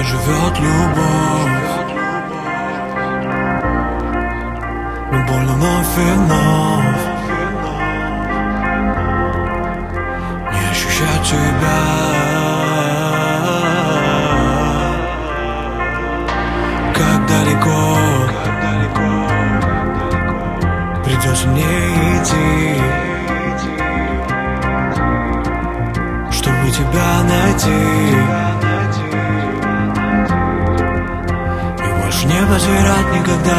живет любовь, но больно вновь и вновь не ощущать тебя. Как далеко придется мне идти, чтобы тебя найти и больше не потерять никогда.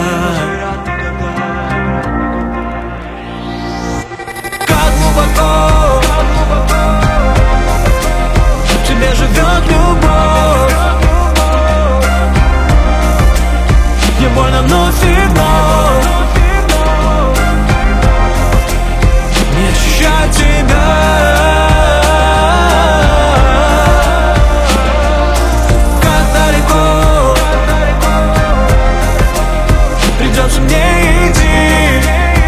Как глубоко в тебе живет любовь, мне больно вновь и вновь не ощущать тебя. Как далеко придется мне идти,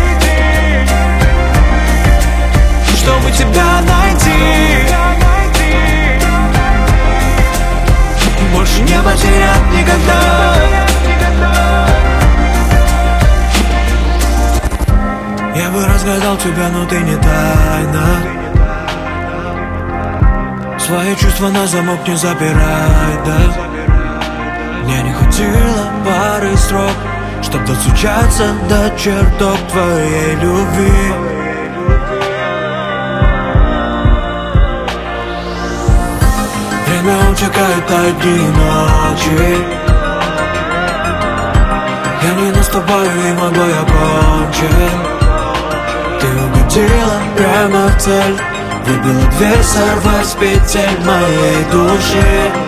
чтобы тебя найти и больше не потерять никогда. Я бы разгадал тебя, но ты не тайна. Свои чувства на замок не запирай, да. Мне не хватило пары строк, чтоб достучаться до чертог твоей любви. Время утекает, одни ночи. Я не наступаю, и могу я кончить. Ты угодила прямо в цель, выбила дверь, сорвав с петель моей души.